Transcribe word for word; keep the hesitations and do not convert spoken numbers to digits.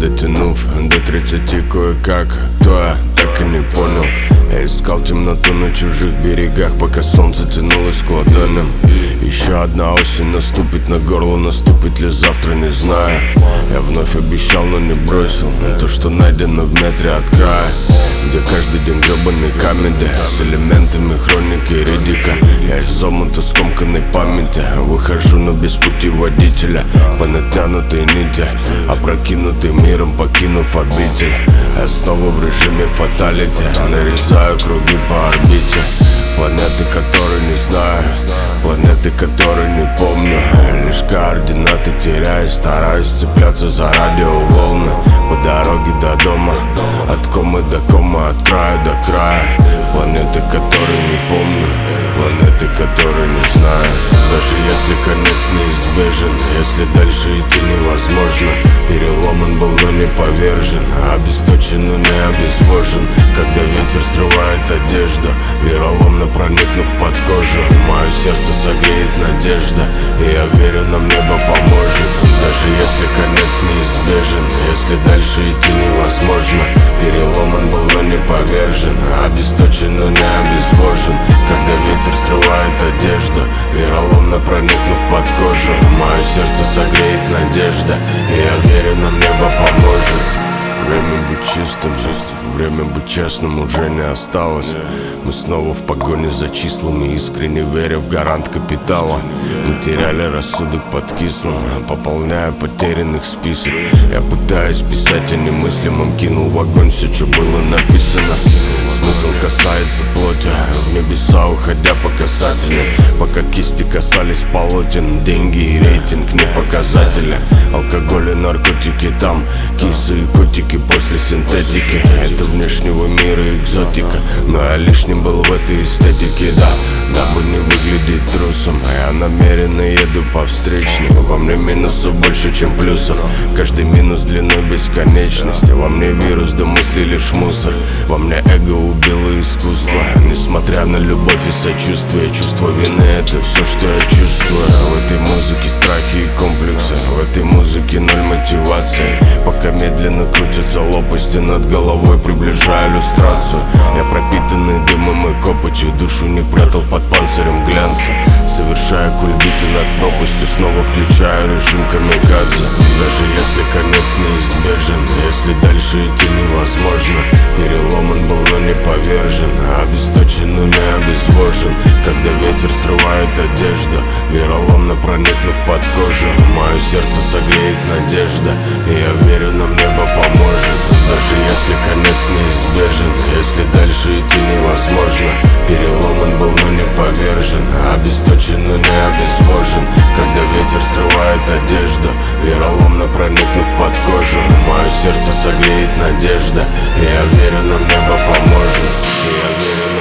дотянув до тридцати кое-как, кто я, так и не понял. Я искал темноту на чужих берегах, пока солнце тянулось к ладоням. Еще одна осень наступит, на горло наступит ли завтра, не знаю. Я вновь обещал, но не бросил то, что найдено в метре от края, где каждый день гребаный камеди с элементами хроники Риддика. Я из омута скомканной памяти выхожу, но без пути водителя. По натянутой нити, опрокинутый миром, покинув обитель. Я снова в режиме фаталити, нарезаю круги по орбите. Планеты, которые не знаю, планеты, которые не помню. Лишь координаты теряю, стараюсь цепляться за радиоволны. По дороге до дома, от комы до комы, от края до края. Планеты, которые не помню, планеты, которые не знаю. Даже если конец неизбежен, если дальше идти невозможно. Переломан был, но не повержен, обесточен, но не обезвожен. Когда ветер срывает одежду, вероломно проникнув под кожу, мое сердце согреет надежда, и я верю, нам небо поможет. Даже если конец неизбежен, если дальше идти невозможно. Переломан был, но не повержен, обесточен, но не обезвожен. Когда ветер срывает одежду, вероломно проникнув под кожу, мое сердце согреет надежда, и я верю, нам небо поможет. Время быть чистым, время быть честным уже не осталось. Мы снова в погоне за числами, искренне веря в гарант капитала. Мы теряли рассудок под кислым, пополняя потерянных список. Я пытаюсь писать о немыслимом, кинул в огонь все, что было написано. Смысл касается плоти, в небеса уходя по касательной. Пока кисти касались полотен, деньги и рейтинг не показатели. Алкоголь и наркотики там, кисы и котики после синтетики. Это внешнего мира экзотика, но я лишним был в этой эстетике, да. Дабы не выглядеть трусом, я намеренно еду по встречной. Во мне минусов больше, чем плюсов, каждый минус длиной бесконечности. Во мне вирус, да мысли лишь мусор. Во мне эго убило искусство. Несмотря на любовь и сочувствие, чувство вины — это все, что я чувствую. В этой музыке страхи и комплексы, в этой музыке ноль мотивации. Пока медленно крутятся лопасти над головой, приближая иллюстрацию. Я пропитанный дымом и копотью, душу не прятал под панцирем глянца. Совершая кульбиты над пропастью, снова включаю режим камикадзе. Даже если конец неизбежен, если дальше идти невозможно. Переломан был, но не повержен, обесточен, но не обезвожен. Когда ветер срывает одежду, вероломно проникнув под кожу, мое сердце согреет надежда, и я верю, нам небо поможет. Даже если конец неизбежен, если дальше идти невозможно. Переломан был, но не повержен, обесточен, но не обезвожен. Когда ветер срывает одежду, вероломно проникнув под кожу, мое сердце согреет надежда, и я верю, нам небо поможет. И я верю,